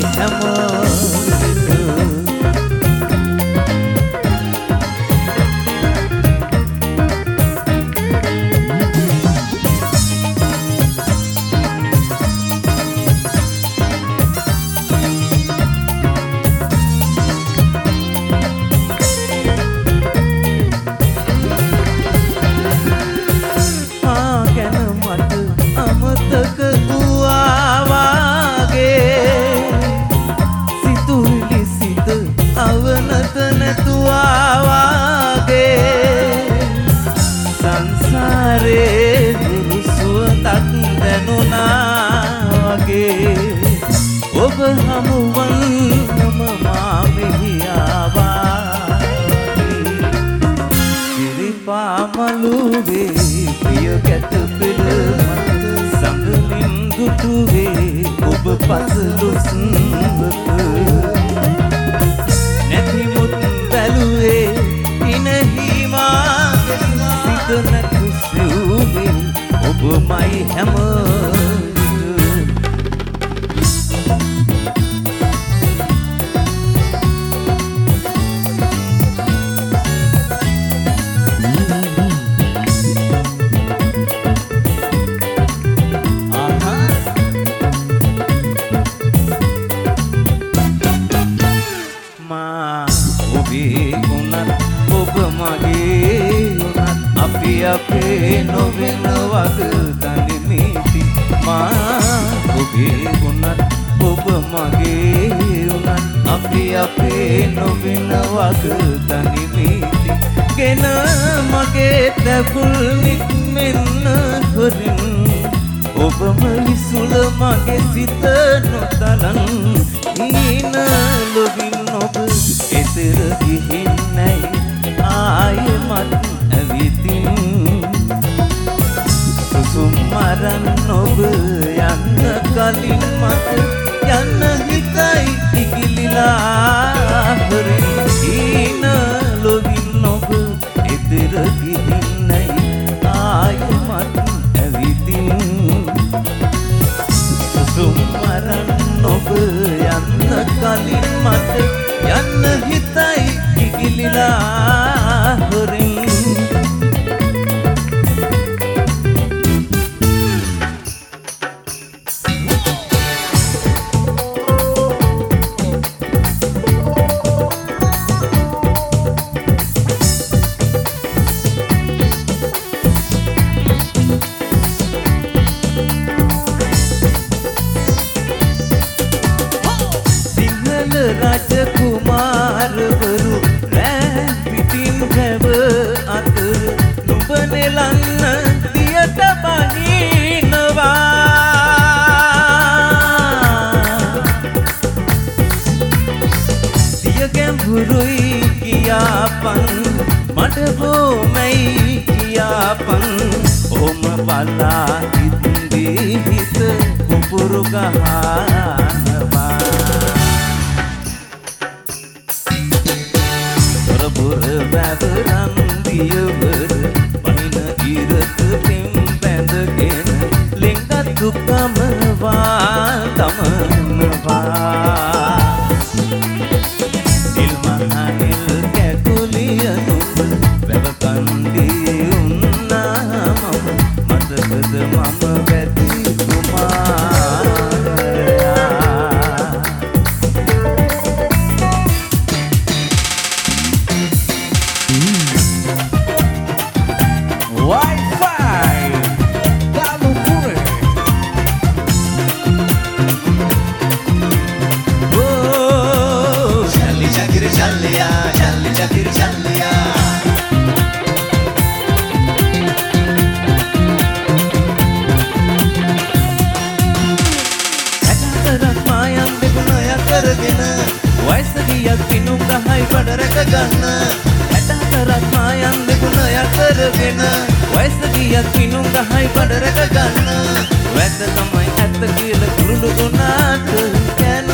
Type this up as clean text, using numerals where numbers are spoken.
හැම ඔබ හමුවන් නම මා මෙහි ආවා සිරිපාමලුවේ ප්‍රිය කැට පෙළ මත සඟමින් දුටුවේ ඔබ පසළොස්වක නැතිමුත් බැලුවේ ඉනහිමා සිත නැතු සෙව්වේ ඔබමයි හැම අපේ නොවෙන වග තනිමිති මා ඔබේ වුණත් ඔබ මගේ වුණත් අපේ නොවෙන වග තනිමිති ගෙන මගේ තැපුල් නික්මෙන්න හොරින් ඔබම විසුල මගේ සිත නොතලන් හීන ලොවින් ඔබ එතර ගිහින් නැයි ආයෙමත් ඇවිතින් සුසුම් මරන් ඔබ යන්න කලින් මට යන්න හිතයි ඉකිලිලා හොරින් හීන ලොවින් ඔබ එතර ගිහින් නැයි ආයෙමත් ඇවිතින් සුසුම් මරන් ඔබ යන්න කලින් මට යන්න හිතයි ඉකිලිලා හොරින් රජකුමාරවරු රෑ පිටින් හැව අතර නුඹ නෙලන්න දියට බහිනවා දිය ගැඹුරුයි කියාපන් මට බොමයි කියාපන් ඔම බලා හිතේ හිත කුපුරු ගහනවා වැවරන් දියවර පහින ඉරත පෙම් බැඳගෙන ලෙංගත්තු කමවා තමනවා නිල්මහනිල් කැකුලිය නුඹ වැවකන්දී උන්නාම මතකද මම වැති වයසගියක් පිනුම් ගහයි බඩ රැක ගන්න 64ක් මායන් දෙගුණ යතරගෙන වයසගියක් පිනුම් ගහයි බඩ රැක ගන්න වැද්ද තමයි ඇත්ත කියලා කුරුළු ගුණාට